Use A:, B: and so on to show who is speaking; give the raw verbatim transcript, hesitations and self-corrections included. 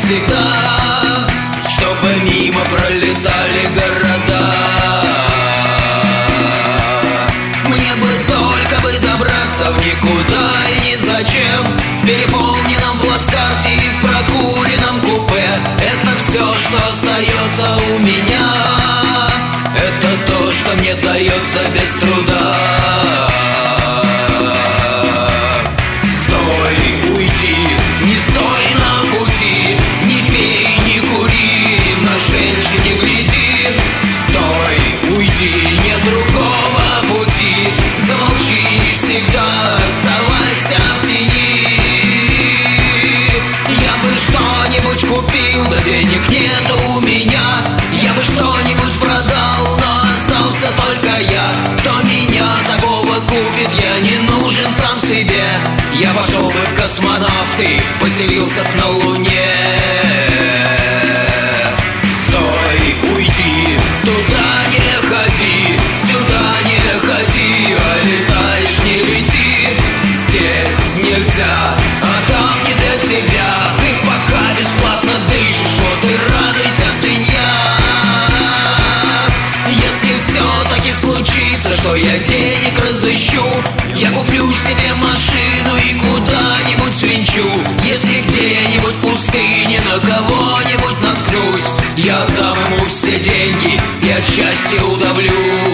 A: всегда, чтобы мимо пролетали города. Мне бы только бы добраться в никуда и ни зачем, в переполненном плацкарте и в прокуренном купе. Это все, что остается у меня, это то, что мне дается без труда. Стой, уйди, не стой на пути, не пей, не кури, на женщин не гляди. Стой, уйди, нет другого пути, замолчи всегда, оставайся в тени. Я бы что-нибудь купил, да денег нет у меня. Я бы что-нибудь продал, но остался только я. Кто меня такого купит, я не нужен сам себе. Я пошел бы в космонавты, поселился б на Луне. Стой, уйди, туда не ходи, сюда не ходи, а летаешь не лети. Здесь нельзя, а там не для тебя. Ты пока бесплатно дышишь, вот и радуйся, свинья. Если все-таки случится, что я денег разыщу, я куплю себе машину и куда-нибудь свинчу. Если где-нибудь в пустыне на кого-нибудь наткнусь, я отдам ему все деньги и от счастья удавлюсь.